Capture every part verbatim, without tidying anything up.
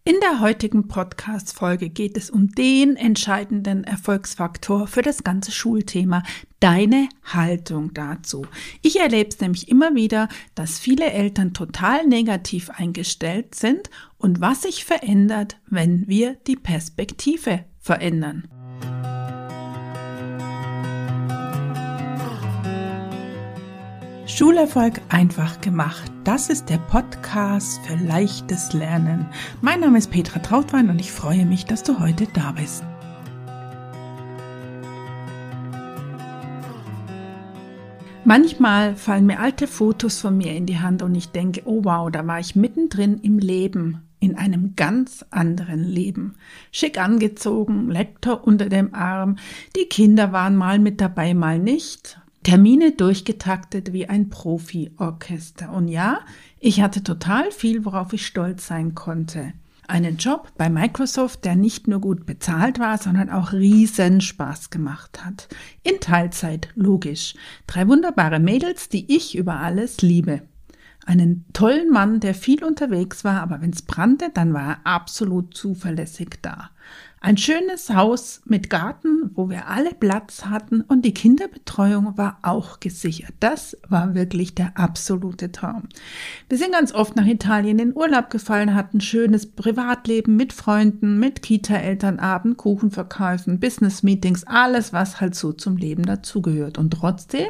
In der heutigen Podcast-Folge geht es um den entscheidenden Erfolgsfaktor für das ganze Schulthema, deine Haltung dazu. Ich erlebe es nämlich immer wieder, dass viele Eltern total negativ eingestellt sind und was sich verändert, wenn wir die Perspektive verändern. Schulerfolg einfach gemacht. Das ist der Podcast für leichtes Lernen. Mein Name ist Petra Trautwein und ich freue mich, dass du heute da bist. Manchmal fallen mir alte Fotos von mir in die Hand und ich denke, oh wow, da war ich mittendrin im Leben, in einem ganz anderen Leben. Schick angezogen, Laptop unter dem Arm, die Kinder waren mal mit dabei, mal nicht. Termine durchgetaktet wie ein Profi-Orchester. Und ja, ich hatte total viel, worauf ich stolz sein konnte. Einen Job bei Microsoft, der nicht nur gut bezahlt war, sondern auch riesen Spaß gemacht hat. In Teilzeit, logisch. Drei wunderbare Mädels, die ich über alles liebe. Einen tollen Mann, der viel unterwegs war, aber wenn es brannte, dann war er absolut zuverlässig da. Ein schönes Haus mit Garten, wo wir alle Platz hatten und die Kinderbetreuung war auch gesichert. Das war wirklich der absolute Traum. Wir sind ganz oft nach Italien in Urlaub gefallen, hatten schönes Privatleben mit Freunden, mit Kita-Elternabend, Kuchenverkäufen, Business-Meetings, alles, was halt so zum Leben dazugehört. Und trotzdem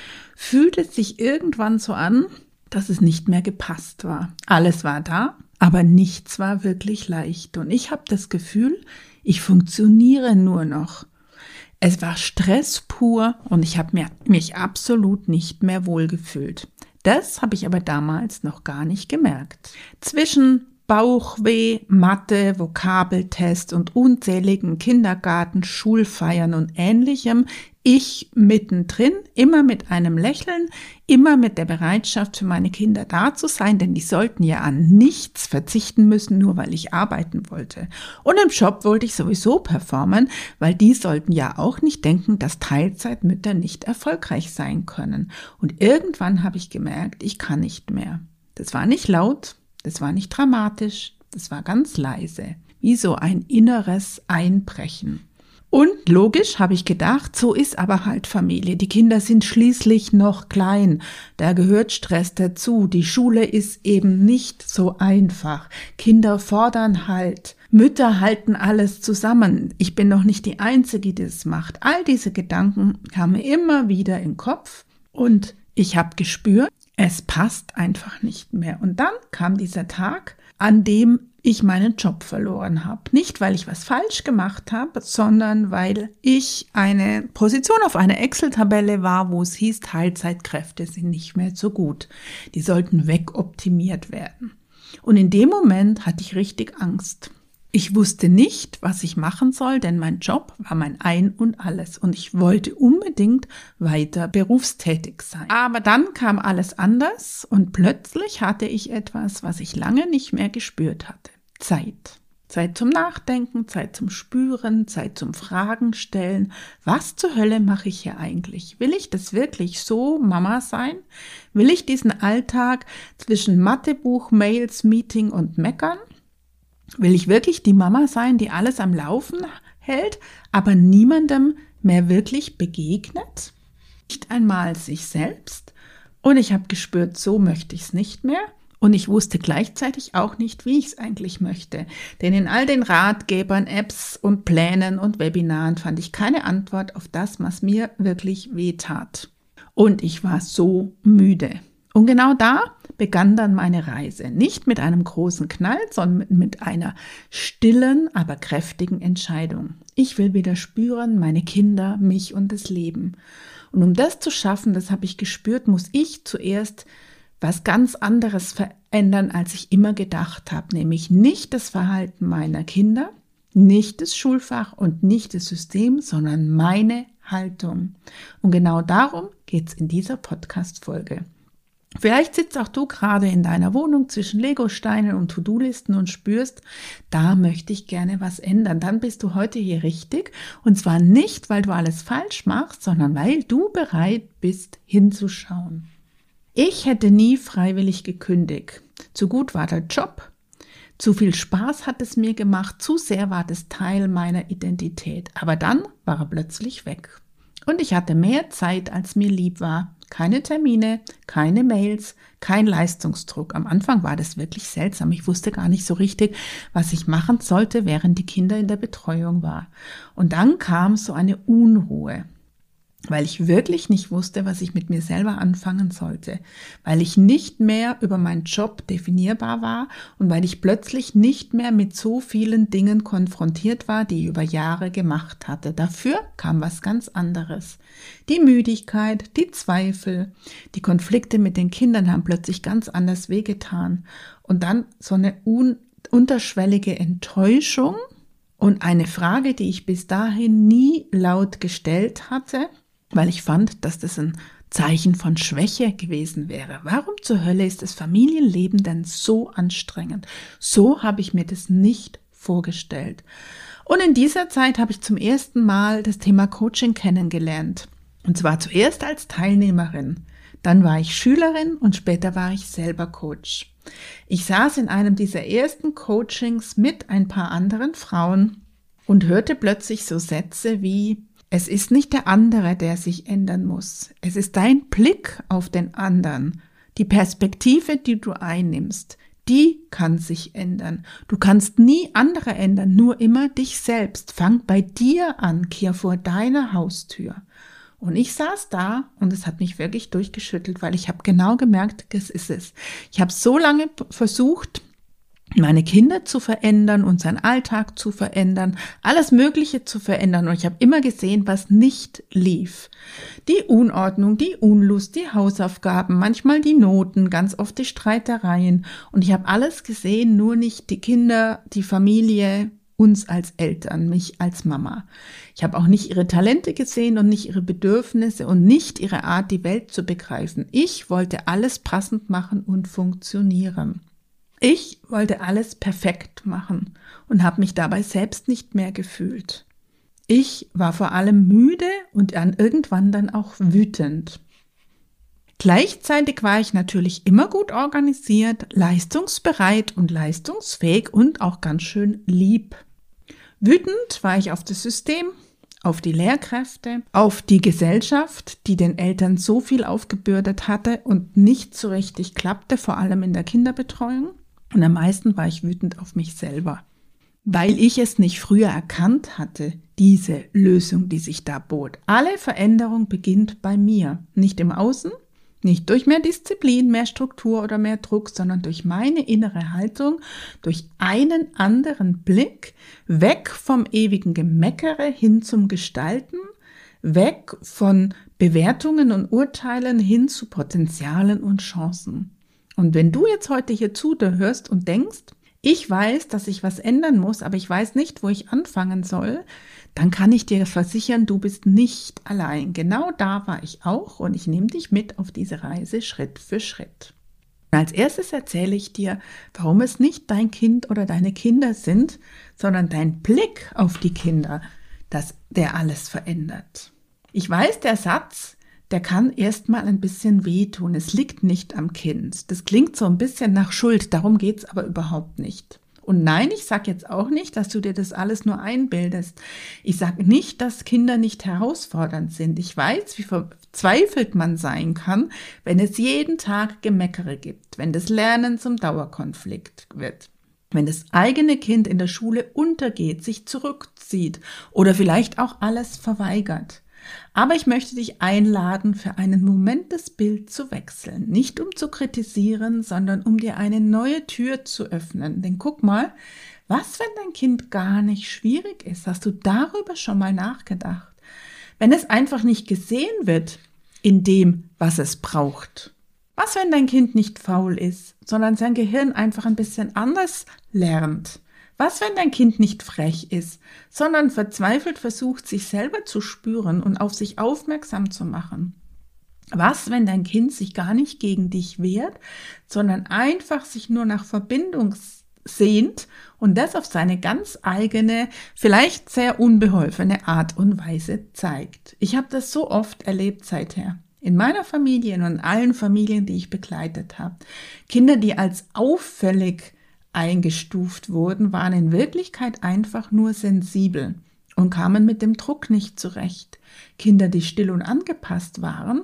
fühlte es sich irgendwann so an, dass es nicht mehr gepasst war. Alles war da, aber nichts war wirklich leicht. Und ich habe das Gefühl, ich funktioniere nur noch. Es war Stress pur und ich habe mich absolut nicht mehr wohlgefühlt. Das habe ich aber damals noch gar nicht gemerkt. Zwischen Bauchweh, Mathe, Vokabeltest und unzähligen Kindergarten, Schulfeiern und Ähnlichem, ich mittendrin, immer mit einem Lächeln, immer mit der Bereitschaft für meine Kinder da zu sein, denn die sollten ja an nichts verzichten müssen, nur weil ich arbeiten wollte. Und im Job wollte ich sowieso performen, weil die sollten ja auch nicht denken, dass Teilzeitmütter nicht erfolgreich sein können. Und irgendwann habe ich gemerkt, ich kann nicht mehr. Das war nicht laut, das war nicht dramatisch, das war ganz leise, wie so ein inneres Einbrechen. Und logisch habe ich gedacht, so ist aber halt Familie. Die Kinder sind schließlich noch klein. Da gehört Stress dazu. Die Schule ist eben nicht so einfach. Kinder fordern Halt. Mütter halten alles zusammen. Ich bin doch nicht die Einzige, die das macht. All diese Gedanken kamen immer wieder in den Kopf und ich habe gespürt, es passt einfach nicht mehr. Und dann kam dieser Tag, an dem ich meinen Job verloren habe. Nicht, weil ich was falsch gemacht habe, sondern weil ich eine Position auf einer Excel-Tabelle war, wo es hieß, Teilzeitkräfte sind nicht mehr so gut. Die sollten wegoptimiert werden. Und in dem Moment hatte ich richtig Angst. Ich wusste nicht, was ich machen soll, denn mein Job war mein Ein und Alles und ich wollte unbedingt weiter berufstätig sein. Aber dann kam alles anders und plötzlich hatte ich etwas, was ich lange nicht mehr gespürt hatte. Zeit. Zeit zum Nachdenken, Zeit zum Spüren, Zeit zum Fragen stellen. Was zur Hölle mache ich hier eigentlich? Will ich das wirklich so Mama sein? Will ich diesen Alltag zwischen Mathebuch, Mails, Meeting und Meckern? Will ich wirklich die Mama sein, die alles am Laufen hält, aber niemandem mehr wirklich begegnet? Nicht einmal sich selbst. Und ich habe gespürt, so möchte ich es nicht mehr. Und ich wusste gleichzeitig auch nicht, wie ich es eigentlich möchte. Denn in all den Ratgebern, Apps und Plänen und Webinaren fand ich keine Antwort auf das, was mir wirklich wehtat. Und ich war so müde. Und genau da begann dann meine Reise. Nicht mit einem großen Knall, sondern mit einer stillen, aber kräftigen Entscheidung. Ich will wieder spüren, meine Kinder, mich und das Leben. Und um das zu schaffen, das habe ich gespürt, muss ich zuerst was ganz anderes verändern, als ich immer gedacht habe. Nämlich nicht das Verhalten meiner Kinder, nicht das Schulfach und nicht das System, sondern meine Haltung. Und genau darum geht es in dieser Podcast-Folge. Vielleicht sitzt auch du gerade in deiner Wohnung zwischen Legosteinen und To-Do-Listen und spürst, da möchte ich gerne was ändern. Dann bist du heute hier richtig. Und zwar nicht, weil du alles falsch machst, sondern weil du bereit bist, hinzuschauen. Ich hätte nie freiwillig gekündigt. Zu gut war der Job, Zu viel Spaß hat es mir gemacht, zu sehr war das Teil meiner Identität. Aber dann war er plötzlich weg. Und ich hatte mehr Zeit, als mir lieb war. Keine Termine, keine Mails, kein Leistungsdruck. Am Anfang war das wirklich seltsam. Ich wusste gar nicht so richtig, was ich machen sollte, während die Kinder in der Betreuung waren. Und dann kam so eine Unruhe, weil ich wirklich nicht wusste, was ich mit mir selber anfangen sollte, weil ich nicht mehr über meinen Job definierbar war und weil ich plötzlich nicht mehr mit so vielen Dingen konfrontiert war, die ich über Jahre gemacht hatte. Dafür kam was ganz anderes. Die Müdigkeit, die Zweifel, die Konflikte mit den Kindern haben plötzlich ganz anders wehgetan. Und dann so eine un- unterschwellige Enttäuschung und eine Frage, die ich bis dahin nie laut gestellt hatte, weil ich fand, dass das ein Zeichen von Schwäche gewesen wäre. Warum zur Hölle ist das Familienleben denn so anstrengend? So habe ich mir das nicht vorgestellt. Und in dieser Zeit habe ich zum ersten Mal das Thema Coaching kennengelernt. Und zwar zuerst als Teilnehmerin. Dann war ich Schülerin und später war ich selber Coach. Ich saß in einem dieser ersten Coachings mit ein paar anderen Frauen und hörte plötzlich so Sätze wie: Es ist nicht der andere, der sich ändern muss. Es ist dein Blick auf den anderen. Die Perspektive, die du einnimmst, die kann sich ändern. Du kannst nie andere ändern, nur immer dich selbst. Fang bei dir an, kehr vor deiner Haustür. Und ich saß da und es hat mich wirklich durchgeschüttelt, weil ich habe genau gemerkt, das ist es. Ich habe so lange versucht, meine Kinder zu verändern, unseren Alltag zu verändern, alles Mögliche zu verändern. Und ich habe immer gesehen, was nicht lief. Die Unordnung, die Unlust, die Hausaufgaben, manchmal die Noten, ganz oft die Streitereien. Und ich habe alles gesehen, nur nicht die Kinder, die Familie, uns als Eltern, mich als Mama. Ich habe auch nicht ihre Talente gesehen und nicht ihre Bedürfnisse und nicht ihre Art, die Welt zu begreifen. Ich wollte alles passend machen und funktionieren. Ich wollte alles perfekt machen und habe mich dabei selbst nicht mehr gefühlt. Ich war vor allem müde und dann irgendwann dann auch wütend. Gleichzeitig war ich natürlich immer gut organisiert, leistungsbereit und leistungsfähig und auch ganz schön lieb. Wütend war ich auf das System, auf die Lehrkräfte, auf die Gesellschaft, die den Eltern so viel aufgebürdet hatte und nicht so richtig klappte, vor allem in der Kinderbetreuung. Und am meisten war ich wütend auf mich selber, weil ich es nicht früher erkannt hatte, diese Lösung, die sich da bot. Alle Veränderung beginnt bei mir, nicht im Außen, nicht durch mehr Disziplin, mehr Struktur oder mehr Druck, sondern durch meine innere Haltung, durch einen anderen Blick, weg vom ewigen Gemeckere hin zum Gestalten, weg von Bewertungen und Urteilen hin zu Potenzialen und Chancen. Und wenn du jetzt heute hier zuhörst und denkst, ich weiß, dass ich was ändern muss, aber ich weiß nicht, wo ich anfangen soll, dann kann ich dir versichern, du bist nicht allein. Genau da war ich auch und ich nehme dich mit auf diese Reise Schritt für Schritt. Als erstes erzähle ich dir, warum es nicht dein Kind oder deine Kinder sind, sondern dein Blick auf die Kinder, dass der alles verändert. Ich weiß, der Satz, der kann erstmal ein bisschen wehtun. Es liegt nicht am Kind. Das klingt so ein bisschen nach Schuld, darum geht's aber überhaupt nicht. Und nein, ich sage jetzt auch nicht, dass du dir das alles nur einbildest. Ich sage nicht, dass Kinder nicht herausfordernd sind. Ich weiß, wie verzweifelt man sein kann, wenn es jeden Tag Gemeckere gibt, wenn das Lernen zum Dauerkonflikt wird, wenn das eigene Kind in der Schule untergeht, sich zurückzieht oder vielleicht auch alles verweigert. Aber ich möchte dich einladen, für einen Moment das Bild zu wechseln. Nicht um zu kritisieren, sondern um dir eine neue Tür zu öffnen. Denn guck mal, was, wenn dein Kind gar nicht schwierig ist? Hast du darüber schon mal nachgedacht? Wenn es einfach nicht gesehen wird in dem, was es braucht. Was, wenn dein Kind nicht faul ist, sondern sein Gehirn einfach ein bisschen anders lernt? Was, wenn dein Kind nicht frech ist, sondern verzweifelt versucht, sich selber zu spüren und auf sich aufmerksam zu machen? Was, wenn dein Kind sich gar nicht gegen dich wehrt, sondern einfach sich nur nach Verbindung sehnt und das auf seine ganz eigene, vielleicht sehr unbeholfene Art und Weise zeigt? Ich habe das so oft erlebt seither. In meiner Familie und in allen Familien, die ich begleitet habe. Kinder, die als auffällig eingestuft wurden, waren in Wirklichkeit einfach nur sensibel und kamen mit dem Druck nicht zurecht. Kinder, die still und angepasst waren,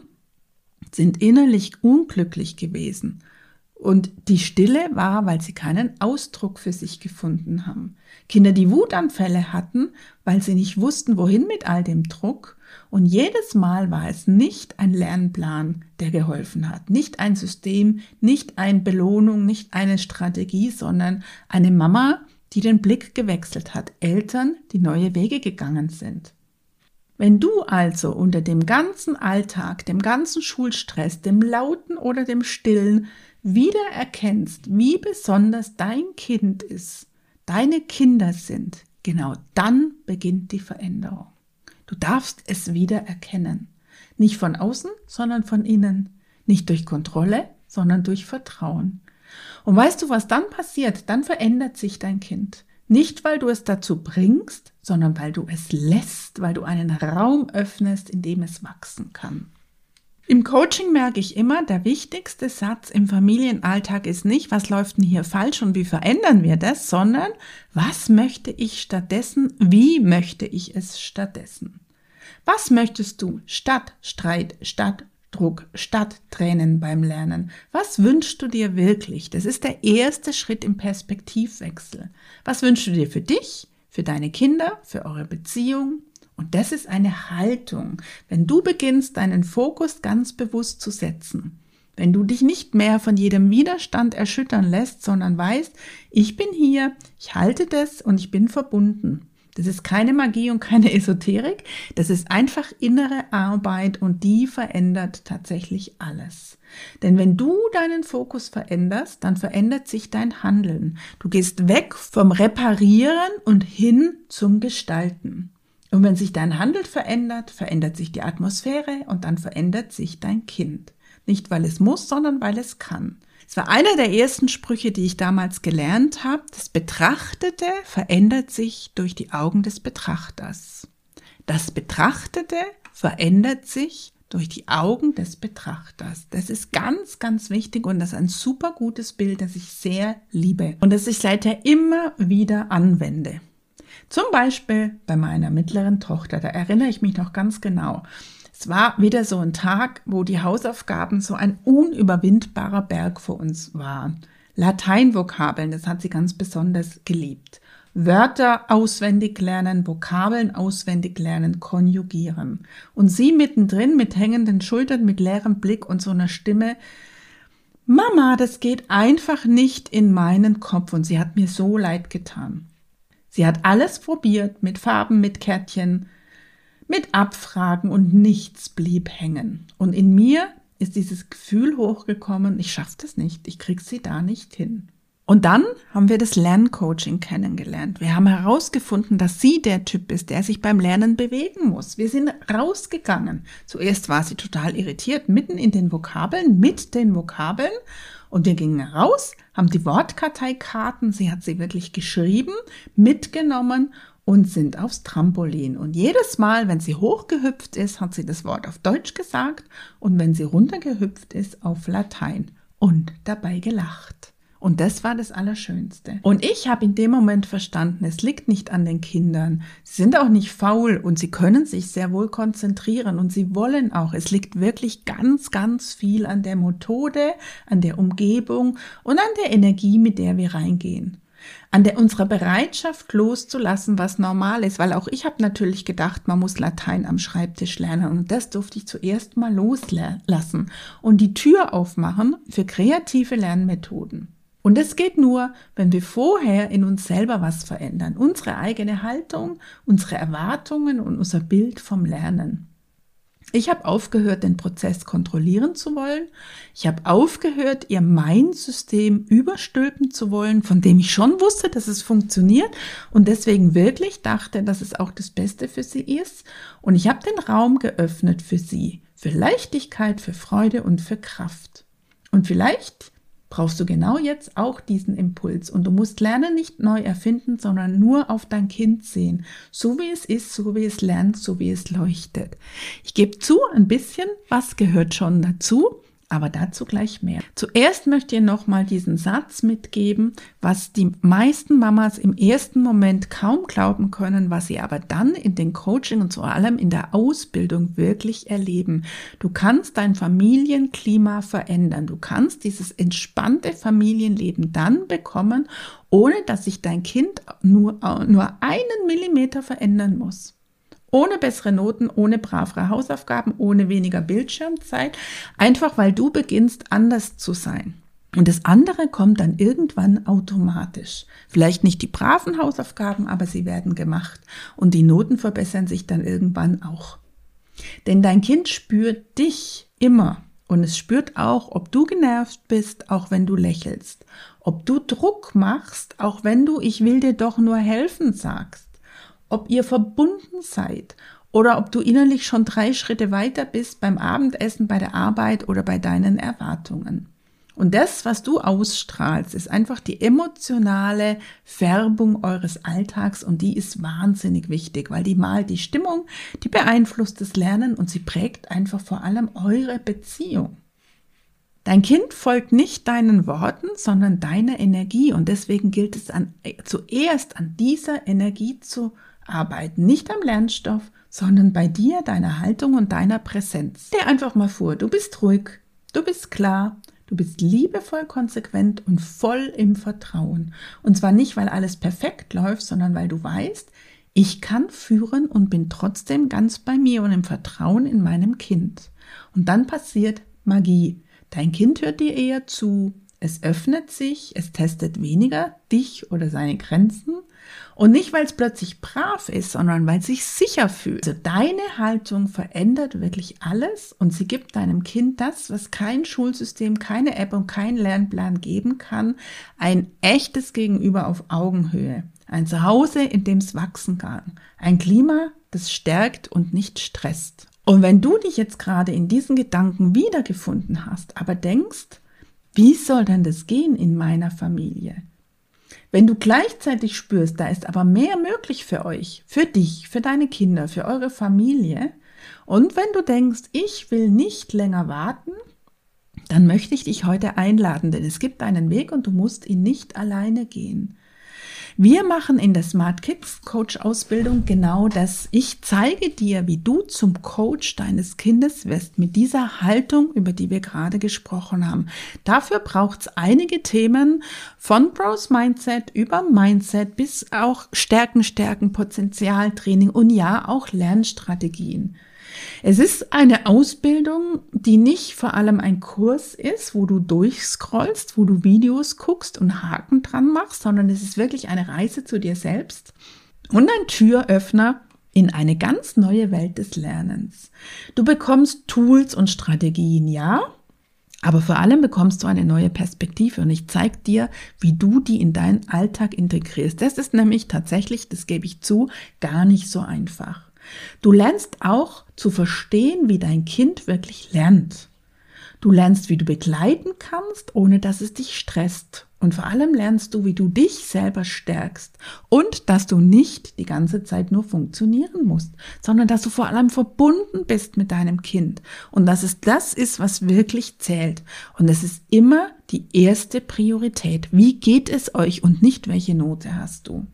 sind innerlich unglücklich gewesen. Und die Stille war, weil sie keinen Ausdruck für sich gefunden haben. Kinder, die Wutanfälle hatten, weil sie nicht wussten, wohin mit all dem Druck. Und jedes Mal war es nicht ein Lernplan, der geholfen hat. Nicht ein System, nicht eine Belohnung, nicht eine Strategie, sondern eine Mama, die den Blick gewechselt hat. Eltern, die neue Wege gegangen sind. Wenn du also unter dem ganzen Alltag, dem ganzen Schulstress, dem Lauten oder dem Stillen wieder erkennst, wie besonders dein Kind ist, deine Kinder sind, genau dann beginnt die Veränderung. Du darfst es wieder erkennen. Nicht von außen, sondern von innen. Nicht durch Kontrolle, sondern durch Vertrauen. Und weißt du, was dann passiert? Dann verändert sich dein Kind. Nicht, weil du es dazu bringst, sondern weil du es lässt, weil du einen Raum öffnest, in dem es wachsen kann. Im Coaching merke ich immer, der wichtigste Satz im Familienalltag ist nicht, was läuft denn hier falsch und wie verändern wir das, sondern was möchte ich stattdessen, wie möchte ich es stattdessen? Was möchtest du statt Streit, statt Druck, statt Tränen beim Lernen? Was wünschst du dir wirklich? Das ist der erste Schritt im Perspektivwechsel. Was wünschst du dir für dich, für deine Kinder, für eure Beziehung? Und das ist eine Haltung, wenn du beginnst, deinen Fokus ganz bewusst zu setzen. Wenn du dich nicht mehr von jedem Widerstand erschüttern lässt, sondern weißt, ich bin hier, ich halte das und ich bin verbunden. Das ist keine Magie und keine Esoterik, das ist einfach innere Arbeit und die verändert tatsächlich alles. Denn wenn du deinen Fokus veränderst, dann verändert sich dein Handeln. Du gehst weg vom Reparieren und hin zum Gestalten. Und wenn sich dein Handeln verändert, verändert sich die Atmosphäre und dann verändert sich dein Kind. Nicht, weil es muss, sondern weil es kann. Es war einer der ersten Sprüche, die ich damals gelernt habe. Das Betrachtete verändert sich durch die Augen des Betrachters. Das Betrachtete verändert sich durch die Augen des Betrachters. Das ist ganz, ganz wichtig und das ist ein super gutes Bild, das ich sehr liebe und das ich seither immer wieder anwende. Zum Beispiel bei meiner mittleren Tochter, da erinnere ich mich noch ganz genau. Es war wieder so ein Tag, wo die Hausaufgaben so ein unüberwindbarer Berg vor uns waren. Lateinvokabeln, das hat sie ganz besonders geliebt. Wörter auswendig lernen, Vokabeln auswendig lernen, konjugieren. Und sie mittendrin mit hängenden Schultern, mit leerem Blick und so einer Stimme, Mama, das geht einfach nicht in meinen Kopf. Und sie hat mir so leid getan. Sie hat alles probiert, mit Farben, mit Kärtchen, mit Abfragen und nichts blieb hängen. Und in mir ist dieses Gefühl hochgekommen, ich schaffe das nicht, ich kriege sie da nicht hin. Und dann haben wir das Lerncoaching kennengelernt. Wir haben herausgefunden, dass sie der Typ ist, der sich beim Lernen bewegen muss. Wir sind rausgegangen. Zuerst war sie total irritiert, mitten in den Vokabeln, mit den Vokabeln. Und wir gingen raus, haben die Wortkarteikarten, sie hat sie wirklich geschrieben, mitgenommen und sind aufs Trampolin. Und jedes Mal, wenn sie hochgehüpft ist, hat sie das Wort auf Deutsch gesagt und wenn sie runtergehüpft ist, auf Latein und dabei gelacht. Und das war das Allerschönste. Und ich habe in dem Moment verstanden, es liegt nicht an den Kindern. Sie sind auch nicht faul und sie können sich sehr wohl konzentrieren und sie wollen auch. Es liegt wirklich ganz, ganz viel an der Methode, an der Umgebung und an der Energie, mit der wir reingehen. An der unserer Bereitschaft loszulassen, was normal ist. Weil auch ich habe natürlich gedacht, man muss Latein am Schreibtisch lernen. Und das durfte ich zuerst mal loslassen und die Tür aufmachen für kreative Lernmethoden. Und es geht nur, wenn wir vorher in uns selber was verändern. Unsere eigene Haltung, unsere Erwartungen und unser Bild vom Lernen. Ich habe aufgehört, den Prozess kontrollieren zu wollen. Ich habe aufgehört, ihr Mind-System überstülpen zu wollen, von dem ich schon wusste, dass es funktioniert und deswegen wirklich dachte, dass es auch das Beste für sie ist. Und ich habe den Raum geöffnet für sie, für Leichtigkeit, für Freude und für Kraft. Und vielleicht brauchst du genau jetzt auch diesen Impuls. Und du musst Lernen nicht neu erfinden, sondern nur auf dein Kind sehen. So wie es ist, so wie es lernt, so wie es leuchtet. Ich gebe zu, ein bisschen was gehört schon dazu. Aber dazu gleich mehr. Zuerst möchte ich nochmal diesen Satz mitgeben, was die meisten Mamas im ersten Moment kaum glauben können, was sie aber dann in den Coaching und vor allem in der Ausbildung wirklich erleben. Du kannst dein Familienklima verändern. Du kannst dieses entspannte Familienleben dann bekommen, ohne dass sich dein Kind nur, nur einen Millimeter verändern muss. Ohne bessere Noten, ohne bravere Hausaufgaben, ohne weniger Bildschirmzeit, einfach weil du beginnst, anders zu sein. Und das andere kommt dann irgendwann automatisch. Vielleicht nicht die braven Hausaufgaben, aber sie werden gemacht. Und die Noten verbessern sich dann irgendwann auch. Denn dein Kind spürt dich immer. Und es spürt auch, ob du genervt bist, auch wenn du lächelst. Ob du Druck machst, auch wenn du ich will dir doch nur helfen sagst. Ob ihr verbunden seid oder ob du innerlich schon drei Schritte weiter bist beim Abendessen, bei der Arbeit oder bei deinen Erwartungen. Und das, was du ausstrahlst, ist einfach die emotionale Färbung eures Alltags und die ist wahnsinnig wichtig, weil die malt die Stimmung, die beeinflusst das Lernen und sie prägt einfach vor allem eure Beziehung. Dein Kind folgt nicht deinen Worten, sondern deiner Energie und deswegen gilt es an, zuerst an dieser Energie zu arbeiten, nicht am Lernstoff, sondern bei dir, deiner Haltung und deiner Präsenz. Stell einfach mal vor, du bist ruhig, du bist klar, du bist liebevoll konsequent und voll im Vertrauen. Und zwar nicht, weil alles perfekt läuft, sondern weil du weißt, ich kann führen und bin trotzdem ganz bei mir und im Vertrauen in meinem Kind. Und dann passiert Magie. Dein Kind hört dir eher zu, es öffnet sich, es testet weniger dich oder seine Grenzen und nicht, weil es plötzlich brav ist, sondern weil es sich sicher fühlt. Also deine Haltung verändert wirklich alles und sie gibt deinem Kind das, was kein Schulsystem, keine App und kein Lernplan geben kann, ein echtes Gegenüber auf Augenhöhe, ein Zuhause, in dem es wachsen kann, ein Klima, das stärkt und nicht stresst. Und wenn du dich jetzt gerade in diesen Gedanken wiedergefunden hast, aber denkst, wie soll denn das gehen in meiner Familie? Wenn du gleichzeitig spürst, da ist aber mehr möglich für euch, für dich, für deine Kinder, für eure Familie. Und wenn du denkst, ich will nicht länger warten, dann möchte ich dich heute einladen, denn es gibt einen Weg und du musst ihn nicht alleine gehen. Wir machen in der Smart Kids Coach Ausbildung genau das. Ich zeige dir, wie du zum Coach deines Kindes wirst mit dieser Haltung, über die wir gerade gesprochen haben. Dafür braucht es einige Themen von Growth Mindset über Mindset bis auch Stärken, Stärken, Potenzialtraining und ja auch Lernstrategien. Es ist eine Ausbildung, die nicht vor allem ein Kurs ist, wo du durchscrollst, wo du Videos guckst und Haken dran machst, sondern es ist wirklich eine Reise zu dir selbst und ein Türöffner in eine ganz neue Welt des Lernens. Du bekommst Tools und Strategien, ja, aber vor allem bekommst du eine neue Perspektive und ich zeige dir, wie du die in deinen Alltag integrierst. Das ist nämlich tatsächlich, das gebe ich zu, gar nicht so einfach. Du lernst auch zu verstehen, wie dein Kind wirklich lernt. Du lernst, wie du begleiten kannst, ohne dass es dich stresst. Und vor allem lernst du, wie du dich selber stärkst und dass du nicht die ganze Zeit nur funktionieren musst, sondern dass du vor allem verbunden bist mit deinem Kind und dass es das ist, was wirklich zählt. Und es ist immer die erste Priorität. Wie geht es euch und nicht, welche Note hast du?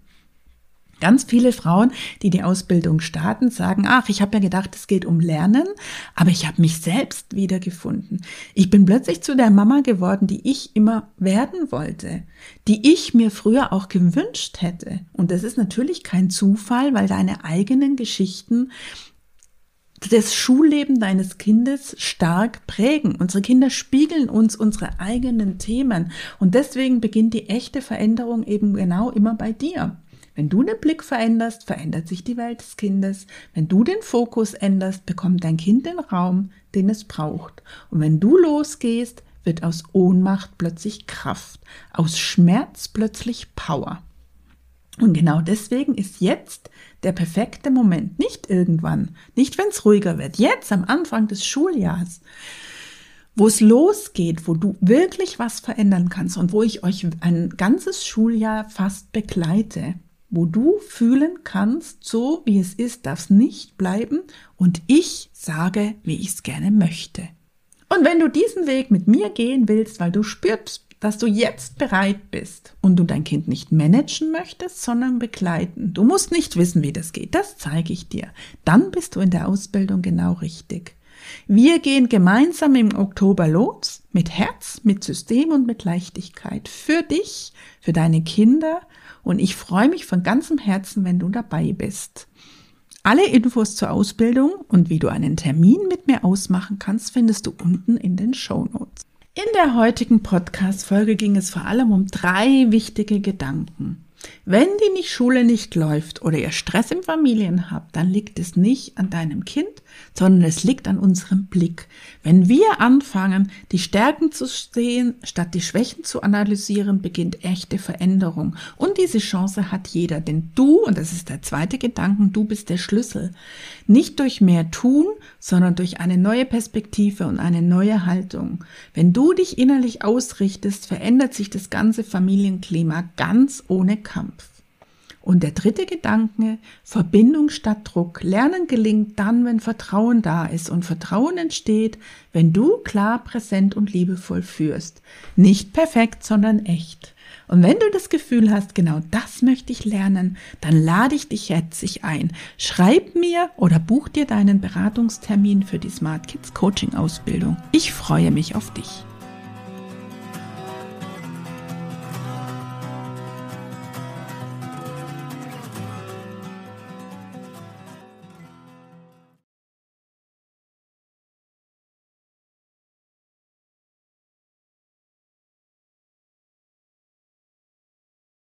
Ganz viele Frauen, die die Ausbildung starten, sagen, ach, ich habe ja gedacht, es geht um Lernen, aber ich habe mich selbst wiedergefunden. Ich bin plötzlich zu der Mama geworden, die ich immer werden wollte, die ich mir früher auch gewünscht hätte. Und das ist natürlich kein Zufall, weil deine eigenen Geschichten das Schulleben deines Kindes stark prägen. Unsere Kinder spiegeln uns unsere eigenen Themen und deswegen beginnt die echte Veränderung eben genau immer bei dir. Wenn du den Blick veränderst, verändert sich die Welt des Kindes. Wenn du den Fokus änderst, bekommt dein Kind den Raum, den es braucht. Und wenn du losgehst, wird aus Ohnmacht plötzlich Kraft, aus Schmerz plötzlich Power. Und genau deswegen ist jetzt der perfekte Moment, nicht irgendwann, nicht wenn es ruhiger wird, jetzt am Anfang des Schuljahres, wo es losgeht, wo du wirklich was verändern kannst und wo ich euch ein ganzes Schuljahr fast begleite, wo du fühlen kannst, so wie es ist, darf es nicht bleiben und ich sage, wie ich es gerne möchte. Und wenn du diesen Weg mit mir gehen willst, weil du spürst, dass du jetzt bereit bist und du dein Kind nicht managen möchtest, sondern begleiten. Du musst nicht wissen, wie das geht. Das zeige ich dir. Dann bist du in der Ausbildung genau richtig. Wir gehen gemeinsam im Oktober los, mit Herz, mit System und mit Leichtigkeit. Für dich, für deine Kinder. Und ich freue mich von ganzem Herzen, wenn du dabei bist. Alle Infos zur Ausbildung und wie du einen Termin mit mir ausmachen kannst, findest du unten in den Shownotes. In der heutigen Podcast-Folge ging es vor allem um drei wichtige Gedanken. Wenn die Schule nicht läuft oder ihr Stress im Familien habt, dann liegt es nicht an deinem Kind, sondern es liegt an unserem Blick. Wenn wir anfangen, die Stärken zu sehen, statt die Schwächen zu analysieren, beginnt echte Veränderung. Und diese Chance hat jeder, denn du, und das ist der zweite Gedanke, du bist der Schlüssel. Nicht durch mehr tun, sondern durch eine neue Perspektive und eine neue Haltung. Wenn du dich innerlich ausrichtest, verändert sich das ganze Familienklima ganz ohne Kampf. Und der dritte Gedanke, Verbindung statt Druck. Lernen gelingt dann, wenn Vertrauen da ist. Und Vertrauen entsteht, wenn du klar, präsent und liebevoll führst. Nicht perfekt, sondern echt. Und wenn du das Gefühl hast, genau das möchte ich lernen, dann lade ich dich herzlich ein. Schreib mir oder buch dir deinen Beratungstermin für die Smart Kids Coaching Ausbildung. Ich freue mich auf dich.